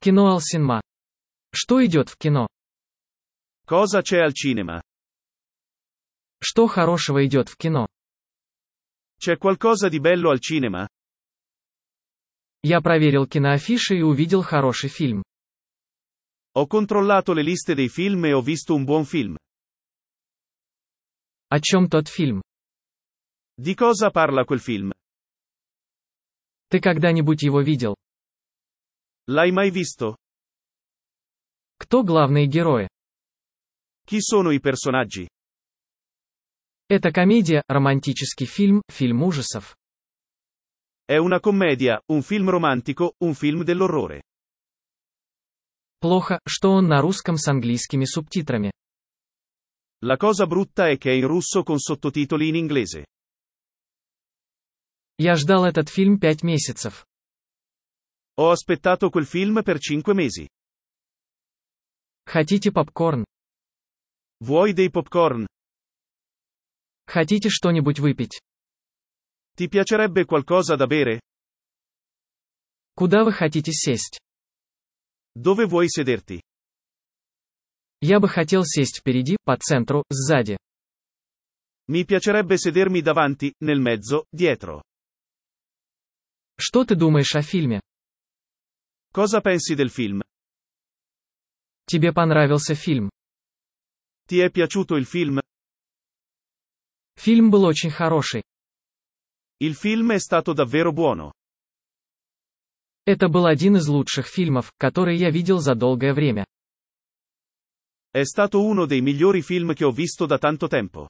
Кино al cinema. Что идет в кино? Cosa c'è al cinema? Что хорошего идет в кино? C'è qualcosa di bello al cinema? Я проверил киноафиши и увидел хороший фильм. Ho controllato le liste dei film e ho visto un buon film. О чем тот фильм? Di cosa parla quel film? Ты когда-нибудь его видел? L'hai mai visto? Кто главные герои? Chi sono i personaggi? Это комедия, романтический фильм, фильм ужасов. È una commedia, un film romantico, un film dell'orrore. Плохо, что он на русском с английскими субтитрами. La cosa brutta è che è in russo con sottotitoli in inglese. Я ждал этот фильм 5 месяцев. Ho aspettato quel film per 5 mesi. Хотите попкорн? Vuoi dei popcorn? Хотите что-нибудь выпить? Ti piacerebbe qualcosa da bere? Куда вы хотите сесть? Dove vuoi sederti? Я бы хотел сесть впереди, по центру, сзади. Mi piacerebbe sedermi davanti, nel mezzo, dietro. Что ты думаешь о фильме? Cosa pensi del film? Тебе понравился фильм? Ti è piaciuto il film? Фильм был очень хороший. Il film è stato davvero buono. Это был один из лучших фильмов, которые я видел за долгое время. È stato uno dei migliori film che ho visto da tanto tempo.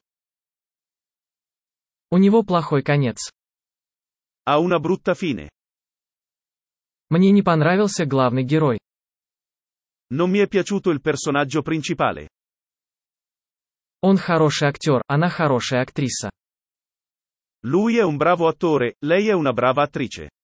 У него плохой конец. Ha una brutta fine. Мне не понравился главный герой. Non mi è piaciuto il personaggio principale. Он хороший актер, она хорошая актриса. Lui è un bravo attore, lei è una brava attrice.